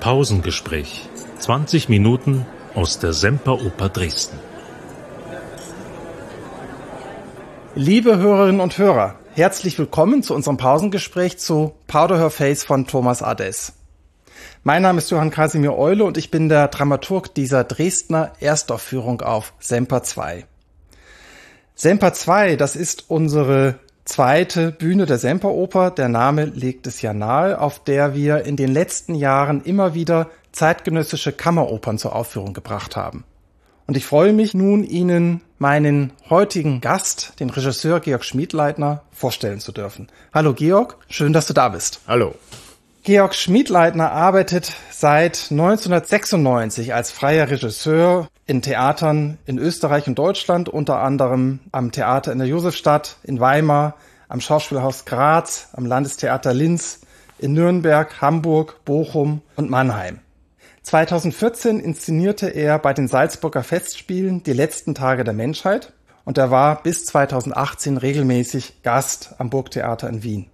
Pausengespräch. 20 Minuten aus der Semperoper Dresden. Liebe Hörerinnen und Hörer, herzlich willkommen zu unserem Pausengespräch zu Powder Her Face von Thomas Adès. Mein Name ist Johann Kasimir Eule und ich bin der Dramaturg dieser Dresdner Erstaufführung auf Semper 2. Semper 2, das ist unsere zweite Bühne der Semperoper, der Name legt es ja nahe, auf der wir in den letzten Jahren immer wieder zeitgenössische Kammeropern zur Aufführung gebracht haben. Und ich freue mich nun, Ihnen meinen heutigen Gast, den Regisseur Georg Schmiedleitner, vorstellen zu dürfen. Hallo Georg, schön, dass du da bist. Hallo. Georg Schmiedleitner arbeitet seit 1996 als freier Regisseur in Theatern in Österreich und Deutschland, unter anderem am Theater in der Josefstadt, in Weimar, am Schauspielhaus Graz, am Landestheater Linz, in Nürnberg, Hamburg, Bochum und Mannheim. 2014 inszenierte er bei den Salzburger Festspielen Die letzten Tage der Menschheit und er war bis 2018 regelmäßig Gast am Burgtheater in Wien.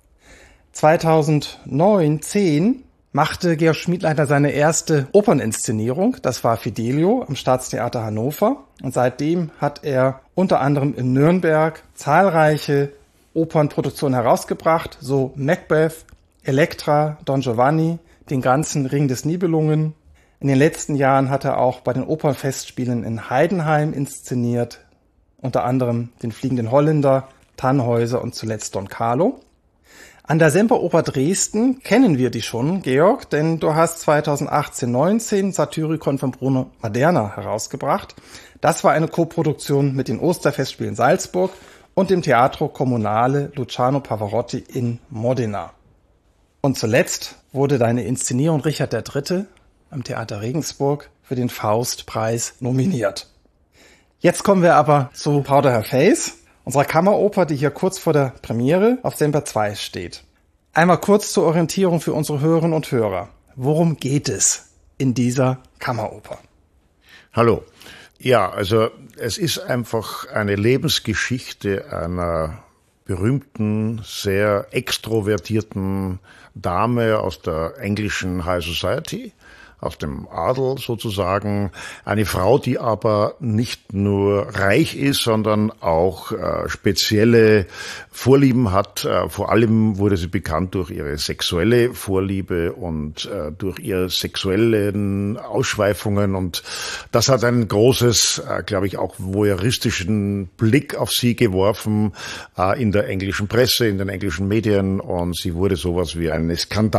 2009/10 machte Georg Schmiedleitner seine erste Operninszenierung, das war Fidelio am Staatstheater Hannover. Und seitdem hat er unter anderem in Nürnberg zahlreiche Opernproduktionen herausgebracht, so Macbeth, Elektra, Don Giovanni, den ganzen Ring des Nibelungen. In den letzten Jahren hat er auch bei den Opernfestspielen in Heidenheim inszeniert, unter anderem den Fliegenden Holländer, Tannhäuser und zuletzt Don Carlo. An der Semperoper Dresden kennen wir dich schon, Georg, denn du hast 2018/19 Satyricon von Bruno Maderna herausgebracht. Das war eine Koproduktion mit den Osterfestspielen Salzburg und dem Teatro Comunale Luciano Pavarotti in Modena. Und zuletzt wurde deine Inszenierung Richard III. Am Theater Regensburg für den Faustpreis nominiert. Jetzt kommen wir aber zu Powder Her Face, unserer Kammeroper, die hier kurz vor der Premiere auf Semper 2 steht. Einmal kurz zur Orientierung für unsere Hörerinnen und Hörer. Worum geht es in dieser Kammeroper? Hallo. Ja, also es ist einfach eine Lebensgeschichte einer berühmten, sehr extrovertierten Dame aus der englischen High Society, aus dem Adel sozusagen, eine Frau, die aber nicht nur reich ist, sondern auch spezielle Vorlieben hat. Vor allem wurde sie bekannt durch ihre sexuelle Vorliebe und durch ihre sexuellen Ausschweifungen, und das hat einen großes, glaube ich, auch voyeuristischen Blick auf sie geworfen in der englischen Presse, in den englischen Medien, und sie wurde sowas wie eine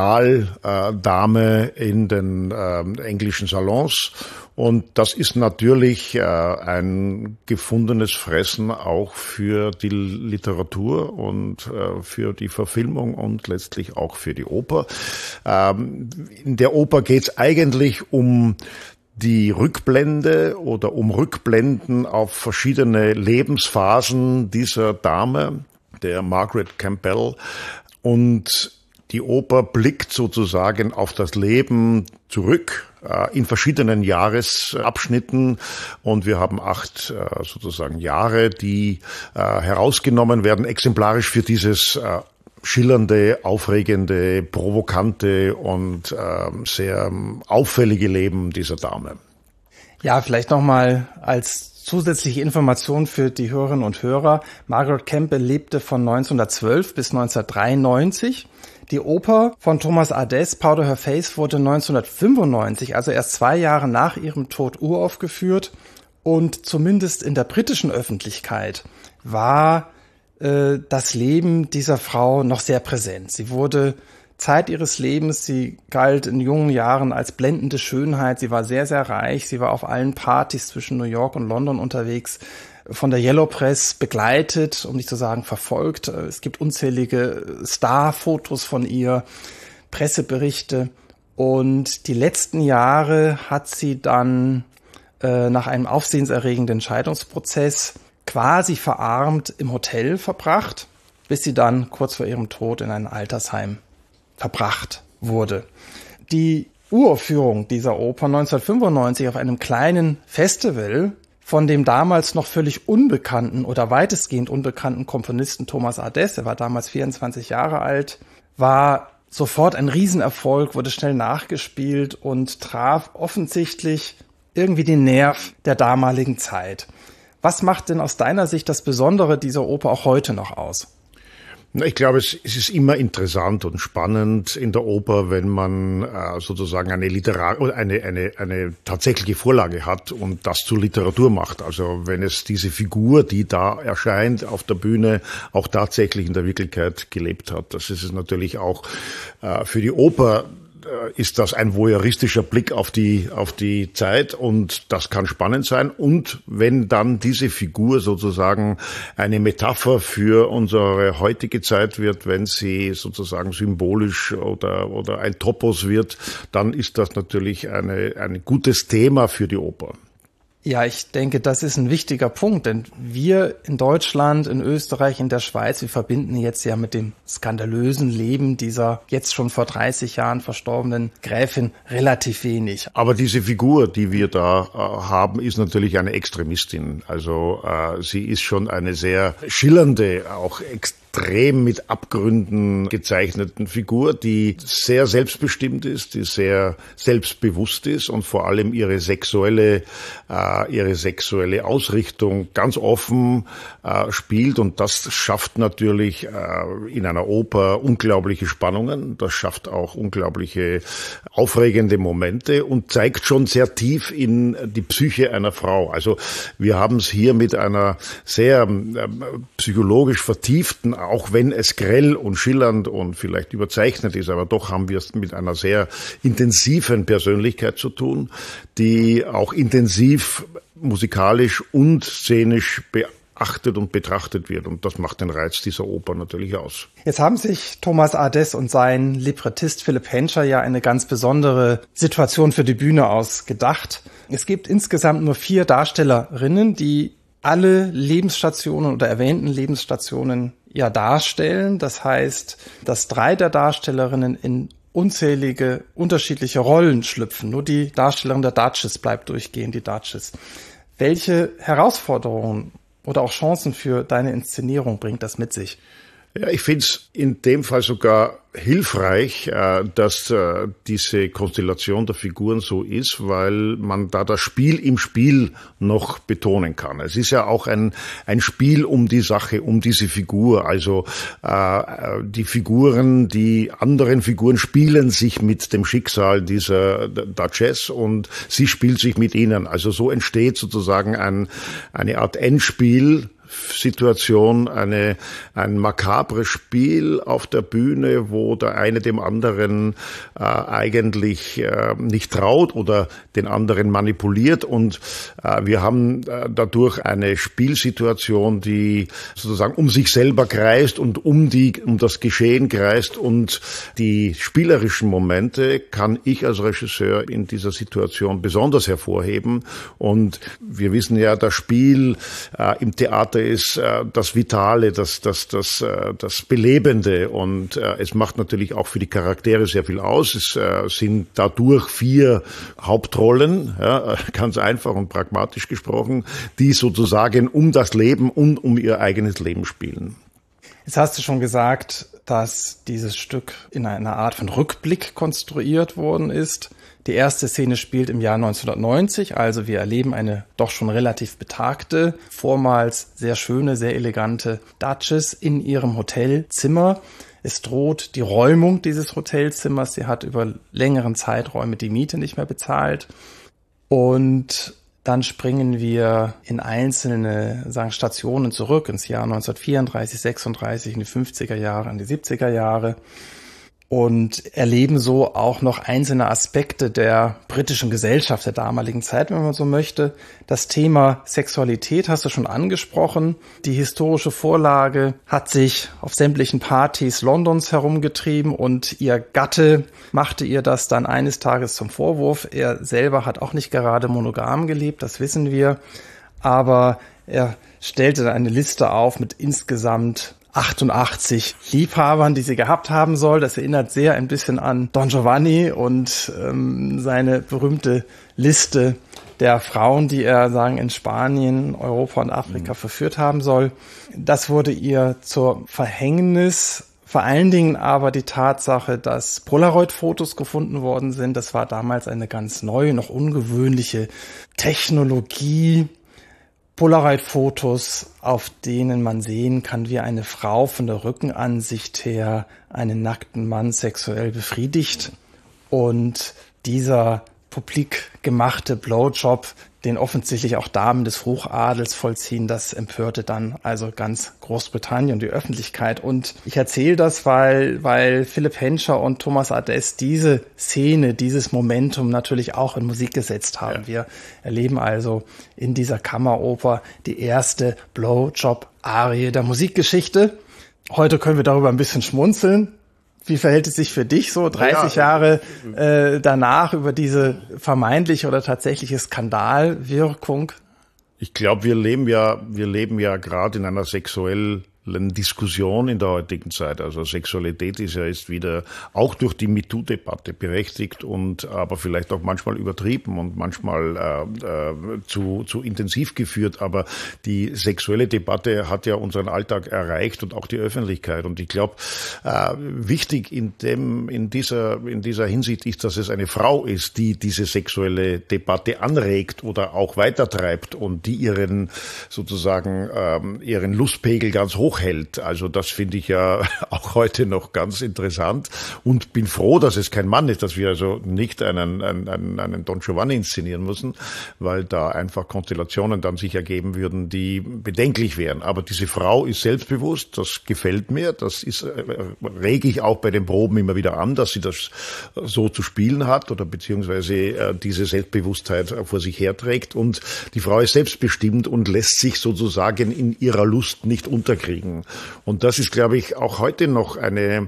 Skandaldame in den englischen Salons, und das ist natürlich ein gefundenes Fressen auch für die Literatur und für die Verfilmung und letztlich auch für die Oper. In der Oper geht es eigentlich um die Rückblende oder um Rückblenden auf verschiedene Lebensphasen dieser Dame, der Margaret Campbell, und die Oper blickt sozusagen auf das Leben zurück in verschiedenen Jahresabschnitten, und wir haben 8 sozusagen Jahre, die herausgenommen werden, exemplarisch für dieses schillernde, aufregende, provokante und sehr auffällige Leben dieser Dame. Ja, vielleicht nochmal als zusätzliche Information für die Hörerinnen und Hörer. Margaret Campbell lebte von 1912 bis 1993. Die Oper von Thomas Adès, Powder Her Face, wurde 1995, also erst 2 Jahre nach ihrem Tod, uraufgeführt, und zumindest in der britischen Öffentlichkeit war das Leben dieser Frau noch sehr präsent. Sie wurde Zeit ihres Lebens, sie galt in jungen Jahren als blendende Schönheit, sie war sehr, sehr reich, sie war auf allen Partys zwischen New York und London unterwegs, von der Yellow Press begleitet, um nicht zu sagen verfolgt. Es gibt unzählige Starfotos von ihr, Presseberichte, und die letzten Jahre hat sie dann nach einem aufsehenserregenden Scheidungsprozess quasi verarmt im Hotel verbracht, bis sie dann kurz vor ihrem Tod in ein Altersheim verbracht wurde. Die Uraufführung dieser Oper 1995 auf einem kleinen Festival von dem damals noch völlig unbekannten oder weitestgehend unbekannten Komponisten Thomas Adès, er war damals 24 Jahre alt, war sofort ein Riesenerfolg, wurde schnell nachgespielt und traf offensichtlich irgendwie den Nerv der damaligen Zeit. Was macht denn aus deiner Sicht das Besondere dieser Oper auch heute noch aus? Ich glaube, es ist immer interessant und spannend in der Oper, wenn man sozusagen eine tatsächliche Vorlage hat und das zur Literatur macht. Also wenn es diese Figur, die da erscheint auf der Bühne, auch tatsächlich in der Wirklichkeit gelebt hat. Das ist es natürlich auch für die Oper. Ist das ein voyeuristischer Blick auf die Zeit und das kann spannend sein. Und wenn dann diese Figur sozusagen eine Metapher für unsere heutige Zeit wird, wenn sie sozusagen symbolisch oder ein Topos wird, dann ist das natürlich ein gutes Thema für die Oper. Ja, ich denke, das ist ein wichtiger Punkt, denn wir in Deutschland, in Österreich, in der Schweiz, wir verbinden jetzt ja mit dem skandalösen Leben dieser jetzt schon vor 30 Jahren verstorbenen Gräfin relativ wenig. Aber diese Figur, die wir da haben, ist natürlich eine Extremistin. Also sie ist schon eine sehr schillernde, auch extrem mit Abgründen gezeichneten Figur, die sehr selbstbestimmt ist, die sehr selbstbewusst ist und vor allem ihre sexuelle Ausrichtung ganz offen spielt. Und das schafft natürlich in einer Oper unglaubliche Spannungen. Das schafft auch unglaubliche aufregende Momente und zeigt schon sehr tief in die Psyche einer Frau. Also wir haben es hier mit einer sehr psychologisch vertieften, auch wenn es grell und schillernd und vielleicht überzeichnet ist, aber doch haben wir es mit einer sehr intensiven Persönlichkeit zu tun, die auch intensiv musikalisch und szenisch beachtet und betrachtet wird. Und das macht den Reiz dieser Oper natürlich aus. Jetzt haben sich Thomas A. Dess und sein Librettist Philipp Henscher ja eine ganz besondere Situation für die Bühne ausgedacht. Es gibt insgesamt nur 4 Darstellerinnen, die alle Lebensstationen oder erwähnten Lebensstationen ja darstellen. Das heißt, dass 3 der Darstellerinnen in unzählige unterschiedliche Rollen schlüpfen. Nur die Darstellerin der Duchess bleibt durchgehend die Duchess. Welche Herausforderungen oder auch Chancen für deine Inszenierung bringt das mit sich? Ja, ich finde es in dem Fall sogar hilfreich, dass diese Konstellation der Figuren so ist, weil man da das Spiel im Spiel noch betonen kann. Es ist ja auch ein Spiel um die Sache, um diese Figur. Also die anderen Figuren spielen sich mit dem Schicksal dieser Duchess und sie spielt sich mit ihnen. Also so entsteht sozusagen eine Art Endspiel-Situation, ein makabres Spiel auf der Bühne, wo der eine dem anderen eigentlich nicht traut oder den anderen manipuliert. Und wir haben dadurch eine Spielsituation, die sozusagen um sich selber kreist und um das Geschehen kreist. Und die spielerischen Momente kann ich als Regisseur in dieser Situation besonders hervorheben. Und wir wissen ja, das Spiel im Theater ist das Vitale, das Belebende und es macht natürlich auch für die Charaktere sehr viel aus. Es sind dadurch 4 Hauptrollen, ja, ganz einfach und pragmatisch gesprochen, die sozusagen um das Leben und um ihr eigenes Leben spielen. Jetzt hast du schon gesagt, dass dieses Stück in einer Art von Rückblick konstruiert worden ist. Die erste Szene spielt im Jahr 1990, also wir erleben eine doch schon relativ betagte, vormals sehr schöne, sehr elegante Duchess in ihrem Hotelzimmer. Es droht die Räumung dieses Hotelzimmers. Sie hat über längeren Zeiträume die Miete nicht mehr bezahlt. Und dann springen wir in einzelne Stationen zurück ins Jahr 1934, 36, in die 50er Jahre, in die 70er Jahre. Und erleben so auch noch einzelne Aspekte der britischen Gesellschaft der damaligen Zeit, wenn man so möchte. Das Thema Sexualität hast du schon angesprochen. Die historische Vorlage hat sich auf sämtlichen Partys Londons herumgetrieben und ihr Gatte machte ihr das dann eines Tages zum Vorwurf. Er selber hat auch nicht gerade monogam gelebt, das wissen wir. Aber er stellte dann eine Liste auf mit insgesamt 88 Liebhabern, die sie gehabt haben soll. Das erinnert sehr ein bisschen an Don Giovanni und seine berühmte Liste der Frauen, die er, in Spanien, Europa und Afrika verführt haben soll. Das wurde ihr zur Verhängnis, Vor allen Dingen aber die Tatsache, dass Polaroid-Fotos gefunden worden sind. Das war damals eine ganz neue, noch ungewöhnliche Technologie. Polaroid-Fotos, auf denen man sehen kann, wie eine Frau von der Rückenansicht her einen nackten Mann sexuell befriedigt. Und dieser publik gemachte Blowjob, den offensichtlich auch Damen des Hochadels vollziehen, das empörte dann also ganz Großbritannien und die Öffentlichkeit. Und ich erzähle das, weil Philipp Henscher und Thomas Adès diese Szene, dieses Momentum natürlich auch in Musik gesetzt haben. Ja. Wir erleben also in dieser Kammeroper die erste Blowjob-Arie der Musikgeschichte. Heute können wir darüber ein bisschen schmunzeln. Wie verhält es sich für dich so 30 Jahre danach über diese vermeintliche oder tatsächliche Skandalwirkung? Ich glaube, wir leben ja gerade in einer sexuellen Diskussion in der heutigen Zeit. Also Sexualität ist ja jetzt wieder auch durch die MeToo-Debatte berechtigt und aber vielleicht auch manchmal übertrieben und manchmal zu intensiv geführt. Aber die sexuelle Debatte hat ja unseren Alltag erreicht und auch die Öffentlichkeit. Und ich glaube, wichtig in dieser Hinsicht ist, dass es eine Frau ist, die diese sexuelle Debatte anregt oder auch weitertreibt und die ihren Lustpegel ganz hoch hält. Also das finde ich ja auch heute noch ganz interessant und bin froh, dass es kein Mann ist, dass wir also nicht einen Don Giovanni inszenieren müssen, weil da einfach Konstellationen dann sich ergeben würden, die bedenklich wären. Aber diese Frau ist selbstbewusst, das gefällt mir, rege ich auch bei den Proben immer wieder an, dass sie das so zu spielen hat oder beziehungsweise diese Selbstbewusstheit vor sich herträgt und die Frau ist selbstbestimmt und lässt sich sozusagen in ihrer Lust nicht unterkriegen. Und das ist, glaube ich, auch heute noch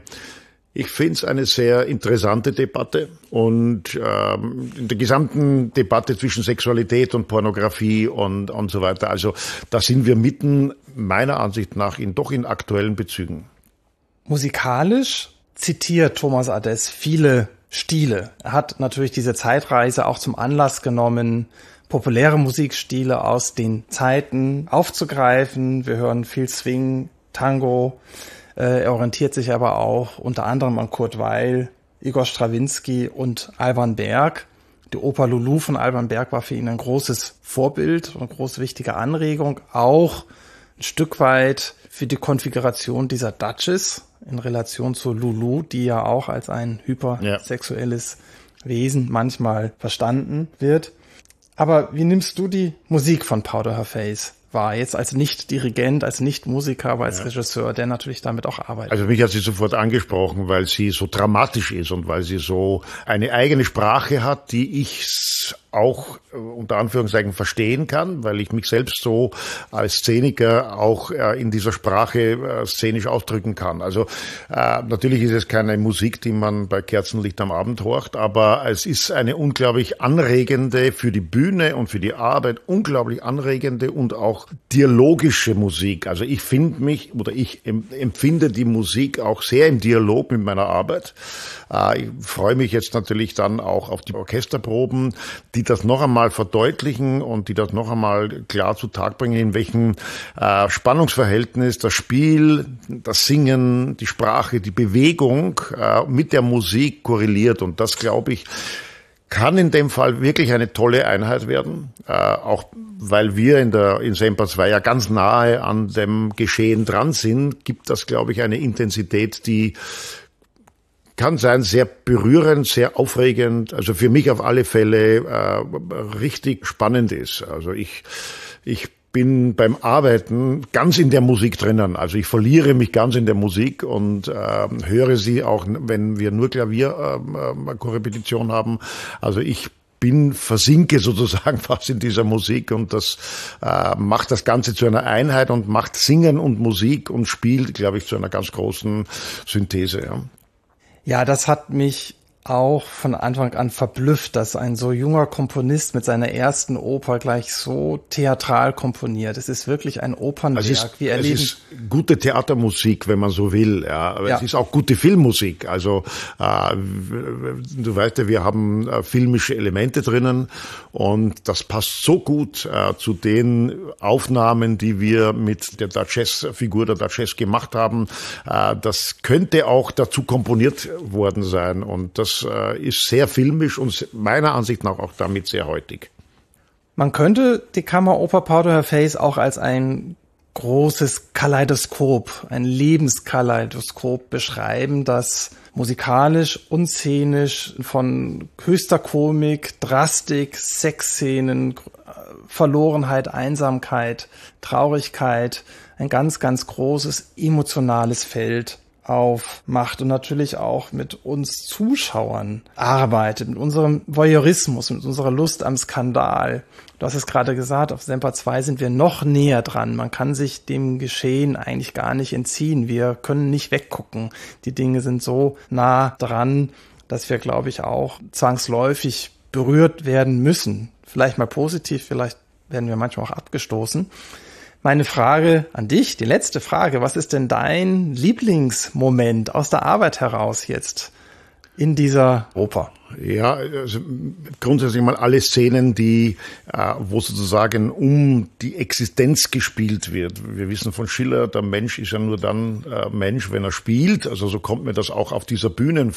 ich finde es eine sehr interessante Debatte. Und in der gesamten Debatte zwischen Sexualität und Pornografie und so weiter, also da sind wir mitten, meiner Ansicht nach, in aktuellen Bezügen. Musikalisch zitiert Thomas Adès viele Stile. Er hat natürlich diese Zeitreise auch zum Anlass genommen, populäre Musikstile aus den Zeiten aufzugreifen. Wir hören viel Swing, Tango. Er orientiert sich aber auch unter anderem an Kurt Weill, Igor Strawinski und Alban Berg. Die Oper Lulu von Alban Berg war für ihn ein großes Vorbild und eine große wichtige Anregung. Auch ein Stück weit für die Konfiguration dieser Duchess in Relation zu Lulu, die ja auch als ein hypersexuelles Wesen manchmal verstanden wird. Aber wie nimmst du die Musik von Powder Her Face wahr? Jetzt als Nicht-Dirigent, als Nicht-Musiker, aber als Regisseur, der natürlich damit auch arbeitet. Also mich hat sie sofort angesprochen, weil sie so dramatisch ist und weil sie so eine eigene Sprache hat, die ich auch unter Anführungszeichen verstehen kann, weil ich mich selbst so als Szeniker auch in dieser Sprache szenisch ausdrücken kann. Also natürlich ist es keine Musik, die man bei Kerzenlicht am Abend horcht, aber es ist eine unglaublich anregende, für die Bühne und für die Arbeit unglaublich anregende und auch dialogische Musik. Also ich empfinde die Musik auch sehr im Dialog mit meiner Arbeit. Ich freue mich jetzt natürlich dann auch auf die Orchesterproben, die das noch einmal verdeutlichen und die das noch einmal klar zutage bringen, in welchem Spannungsverhältnis das Spiel, das Singen, die Sprache, die Bewegung mit der Musik korreliert. Und das, glaube ich, kann in dem Fall wirklich eine tolle Einheit werden, auch weil wir in Semper 2 ja ganz nahe an dem Geschehen dran sind, gibt das, glaube ich, eine Intensität, die kann sein, sehr berührend, sehr aufregend, also für mich auf alle Fälle richtig spannend ist. Also ich bin beim Arbeiten ganz in der Musik drinnen. Also ich verliere mich ganz in der Musik und höre sie auch, wenn wir nur Klavierkorrepetition haben. Also ich versinke sozusagen fast in dieser Musik und das macht das Ganze zu einer Einheit und macht Singen und Musik und Spiel, glaube ich, zu einer ganz großen Synthese. Ja, das hat mich auch von Anfang an verblüfft, dass ein so junger Komponist mit seiner ersten Oper gleich so theatral komponiert. Es ist wirklich ein Opernwerk. Es ist gute Theatermusik, wenn man so will. Ja, aber es ist auch gute Filmmusik. Also du weißt ja, wir haben filmische Elemente drinnen und das passt so gut zu den Aufnahmen, die wir mit der Duchess-Figur der Duchess gemacht haben. Das könnte auch dazu komponiert worden sein und das ist sehr filmisch und meiner Ansicht nach auch damit sehr heutig. Man könnte die Kammeroper Powder Her Face auch als ein großes Kaleidoskop, ein Lebenskaleidoskop beschreiben, das musikalisch und szenisch von höchster Komik, Drastik, Sexszenen, Verlorenheit, Einsamkeit, Traurigkeit, ein ganz, ganz großes emotionales Feld aufmacht und natürlich auch mit uns Zuschauern arbeitet, mit unserem Voyeurismus, mit unserer Lust am Skandal. Du hast es gerade gesagt, auf Semper 2 sind wir noch näher dran. Man kann sich dem Geschehen eigentlich gar nicht entziehen. Wir können nicht weggucken. Die Dinge sind so nah dran, dass wir, glaube ich, auch zwangsläufig berührt werden müssen. Vielleicht mal positiv, vielleicht werden wir manchmal auch abgestoßen. Meine Frage an dich, die letzte Frage, was ist denn dein Lieblingsmoment aus der Arbeit heraus jetzt in dieser Oper? Ja, also grundsätzlich mal alle Szenen, wo sozusagen um die Existenz gespielt wird. Wir wissen von Schiller, der Mensch ist ja nur dann Mensch, wenn er spielt. Also so kommt mir das auch auf dieser Bühne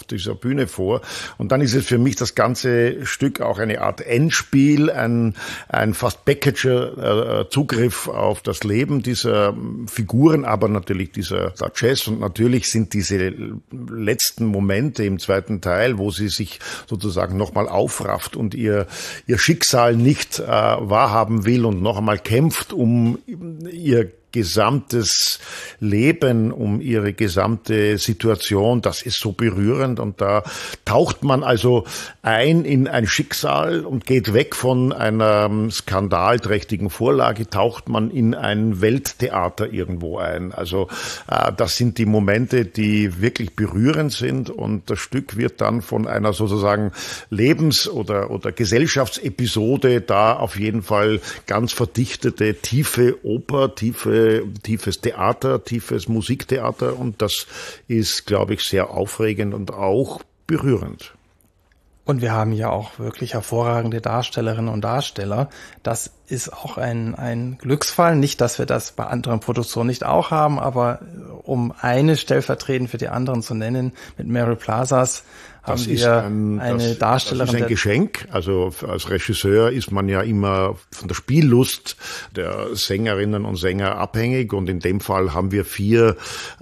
vor. Und dann ist es für mich das ganze Stück auch eine Art Endspiel, ein fast Beckett'scher Zugriff auf das Leben dieser Figuren, aber natürlich dieser Duchess. Und natürlich sind diese letzten Momente im zweiten Teil, wo sie sich sozusagen nochmal aufrafft und ihr Schicksal nicht wahrhaben will und noch einmal kämpft um ihr gesamtes Leben, um ihre gesamte Situation. Das ist so berührend und da taucht man also ein in ein Schicksal und geht weg von einer skandalträchtigen Vorlage, taucht man in ein Welttheater irgendwo ein. Also das sind die Momente, die wirklich berührend sind und das Stück wird dann von einer sozusagen Lebens- oder Gesellschaftsepisode da auf jeden Fall ganz verdichtete, tiefe Oper, tiefes Theater, tiefes Musiktheater und das ist, glaube ich, sehr aufregend und auch berührend. Und wir haben ja auch wirklich hervorragende Darstellerinnen und Darsteller. Das ist auch ein Glücksfall. Nicht, dass wir das bei anderen Produktionen nicht auch haben, aber um eine stellvertretend für die anderen zu nennen, mit Mary Plazas haben wir eine Darstellerin. Das ist ein Geschenk. Also als Regisseur ist man ja immer von der Spiellust der Sängerinnen und Sänger abhängig und in dem Fall haben wir 4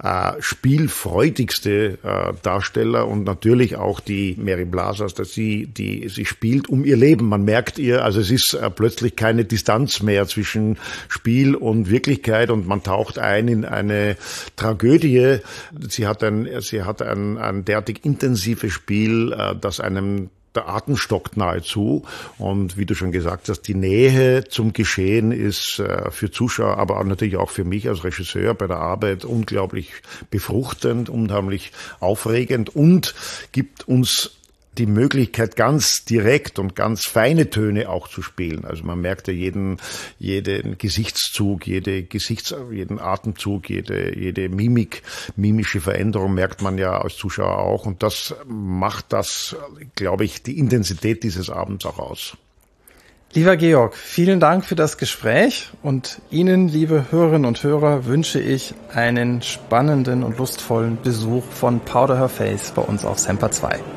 spielfreudigste Darsteller und natürlich auch die Mary Plazas, dass sie spielt um ihr Leben. Man merkt ihr, also es ist plötzlich keine Distanz mehr zwischen Spiel und Wirklichkeit und man taucht ein in eine Tragödie. Sie hat ein derartig intensives Spiel, dass einem der Atem stockt nahezu. Und wie du schon gesagt hast, die Nähe zum Geschehen ist für Zuschauer, aber natürlich auch für mich als Regisseur bei der Arbeit unglaublich befruchtend, unheimlich aufregend und gibt uns die Möglichkeit, ganz direkt und ganz feine Töne auch zu spielen. Also man merkt ja jeden Gesichtszug, jeden Atemzug, jede mimische Veränderung merkt man ja als Zuschauer auch. Und das macht glaube ich, die Intensität dieses Abends auch aus. Lieber Georg, vielen Dank für das Gespräch und Ihnen, liebe Hörerinnen und Hörer, wünsche ich einen spannenden und lustvollen Besuch von Powder Her Face bei uns auf Semper 2.